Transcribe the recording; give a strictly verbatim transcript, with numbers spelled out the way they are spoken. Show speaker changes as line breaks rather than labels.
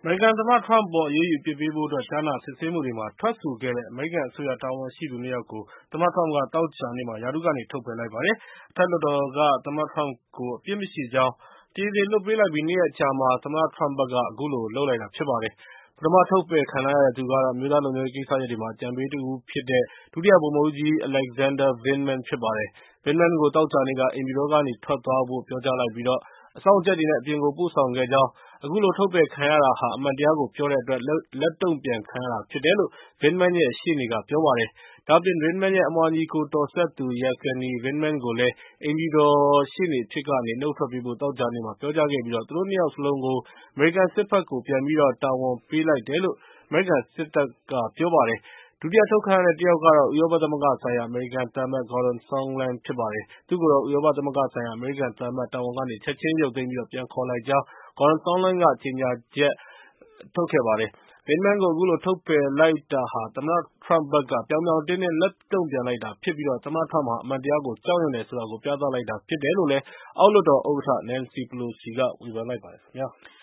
မေရိကန်သမ္မတ Trump အပေါ် အရေးယူအပြစ်ပေးဖို့အတွက် ကြားနာစစ်ဆေးမှုတွေမှာ ထွက်ဆိုခဲ့တဲ့ အမေရိကန်အစိုးရ တာဝန်ရှိသူ နှစ် ယောက်ကို သမ္မတ Trump က သောကြာနေ့မှာ ရာထူးကနေ ထုတ်ပယ်လိုက်ပါတယ်။ အထက်လွှတ်တော်က သမ္မတ Trump ကို အပြစ်မရှိကြောင်း တရားသေလွှတ်ပေးလိုက်ပြီး နှစ်ရက်အကြာမှာ သမ္မတ Trump ဘက်က အခုလို လုပ်လိုက်တာဖြစ်ပါတယ်။ ပထမထုတ်ပယ်ခံလိုက်ရတဲ့သူကတော့ အမျိုးသားလုံခြုံရေးကိစ္စရပ်တွေမှာ အကြံပေးတဦးဖြစ်တဲ့ ဒုတိယဗိုလ်မှူးကြီး Alexander Vindman ဖြစ်ပါတယ်။ Vindman ကို သောကြာနေ့က အိမ်ဖြူတော်ကနေ ထွက်သွားဖို့ ပြောကြားလိုက်ပြီး အစောင့်အကြပ်တွေနဲ့ အပြင်ကို ပို့ဆောင်ခဲ့ကြောင်း၊ အခုလို ထုတ်ပယ်ခံရတာဟာ အမှန်တရားကို ပြောတဲ့အတွက် လက်တုံ့ပြန်ခံရတာဖြစ်တယ်လို့ Vindman ရဲ့ ရှေ့နေက ပြောပါတယ်။ ဒါ့အပြင် Vindman ရဲ့ အမွှာညီအကိုတော်စပ်သူ Yevgeny Vindman ကိုလည်း အိမ်ဖြူတော်ရှေ့နေအဖြစ်ကနေ နုတ်ထွက်ပေးဖို့ သောကြာနေ့မှာ ပြောကြားခဲ့ပြီး သူတို့ နှစ် ယောက်စလုံးကို အမေရိကန်စစ်ဘက်ကို ပြန်ပြီး တာဝန်ပေးလိုက်တယ်လို့ အမေရိကန်စစ်တပ်က ပြောပါတယ်။ ဒုတိယအထုတ်ခံရတဲ့ တယောက်ကတော့ ဥရောပသမဂ္ဂဆိုင်ရာ အမေရိကန်သံအမတ် Gordon Sondland ဖြစ်ပါတယ်။ သူ့ကိုတော့ ဥရောပသမဂ္ဂဆိုင်ရာ အမေရိကန်သံအမတ်တာဝန်ကနေ ချက်ချင်းရုပ်သိမ်းပြီး ပြန်ခေါ်လိုက်ကြောင်း Gordon Sondland က ကြေညာချက်ထုတ်ခဲ့ပါတယ်။ Vindman ကို အခုလို ထုတ်ပယ်လိုက်တာဟာ သမ္မတ Trump ဘက်က ပြောင်ပြောင်တင်းတင်း လက်တုံ့ပြန်လိုက်တာဖြစ်ပြီး သမ္မတ Trump ဟာ အမှန်တရားကို ကြောက်ရွံ့တယ်ဆိုတာကို ပြသလိုက်တာဖြစ်တယ်လို့ အောက်လွှတ်တော်ဥက္ကဋ္ဌ Nancy Pelosi က ဝေဖန်လိုက်ပါတယ်ခင်ဗျာ။